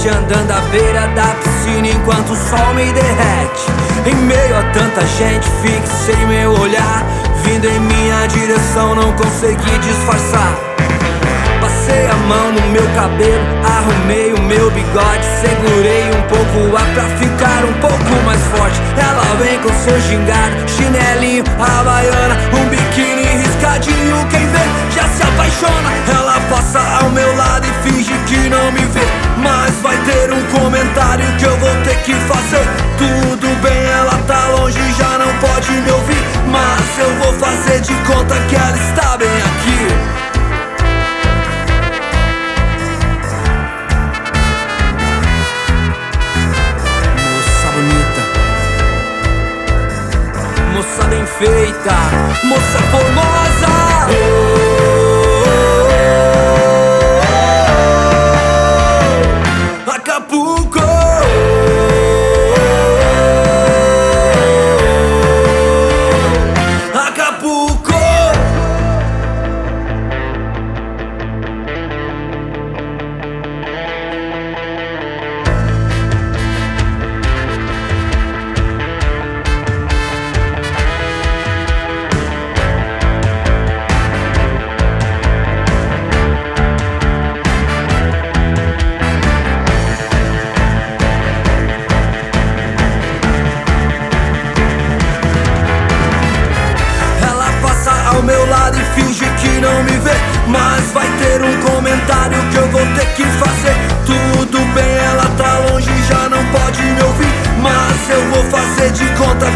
noite andando à beira da piscina enquanto o sol me derrete. Em meio a tanta gente fixei meu olhar, vindo em minha direção, não consegui disfarçar. Passei a mão no meu cabelo, arrumei o meu bigode, segurei um pouco o ar pra ficar um pouco mais forte. Ela vem com seu gingado, chinelinho, havaiana, um biquíni riscadinho. Quem vê já se apaixona. Ela passa ao meu lado e finge que não me vê, mas vai ter um comentário que eu vou ter que fazer. Tudo bem, ela tá longe, já não pode me ouvir, mas eu vou fazer de conta que ela está bem aqui. Moça bem feita, moça formosa. Acapulco. Acapulco. Ao meu lado e finge que não me vê, mas vai ter um comentário que eu vou ter que fazer. Tudo bem, ela tá longe, já não pode me ouvir, mas eu vou fazer de conta